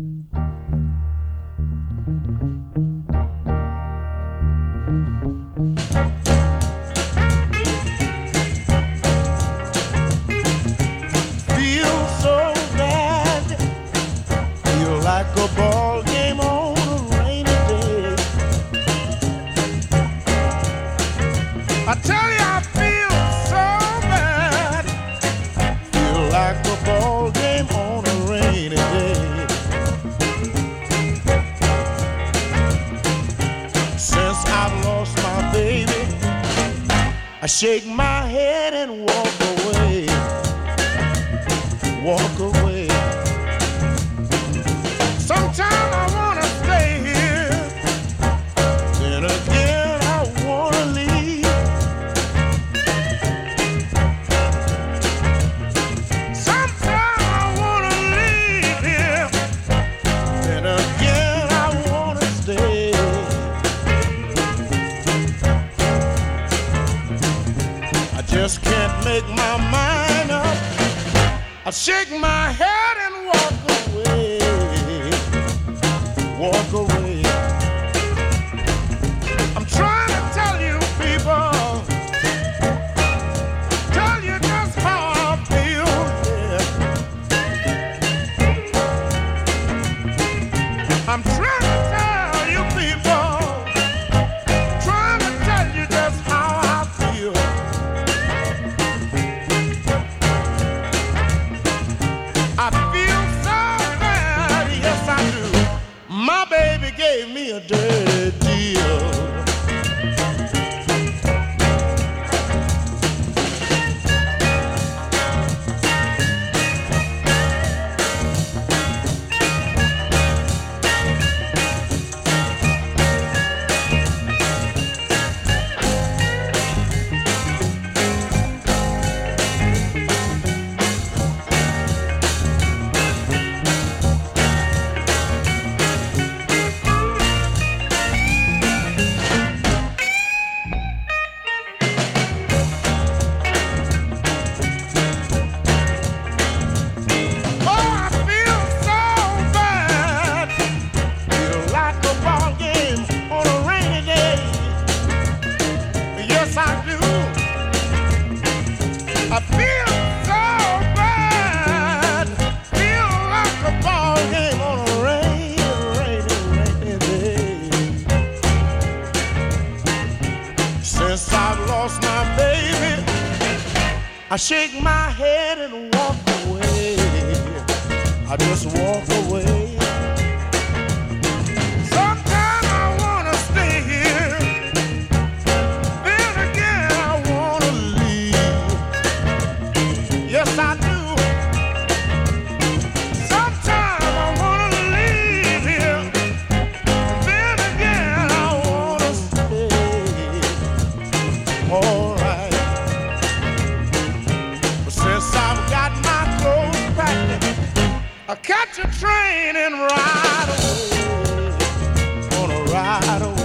Feel so bad, feel like a ball game on a rainy day. I tell you, I feel so bad, feel like a ball game on a rainy day. Since I've lost my baby, I shake my head and walk away, walk away. Sometimes I wanna stay here, then again I wanna leave. Sometimes I wanna leave here, then again I wanna stay. I just can't make my mind up. I shake my head and walk away, walk away. I'm trying to tell you people, tell you just how I feel, yeah. I'm trying to tell you people, trying to tell you just how I feel. I feel so bad, yes I do. My baby gave me a dirty deal. Oh, I feel so bad, feel like a ball game on a rainy day. Yes, I do. I feel so bad, feel like a ball game on a rainy day. Since I've lost my baby, I shake my head and walk away. I just walk away. Sometimes I wanna stay here, then again I wanna leave. Yes, I do. Sometimes I wanna leave here, then again I wanna stay. All right. But since I've got my clothes packed, I catch a train and ride away, gonna ride away.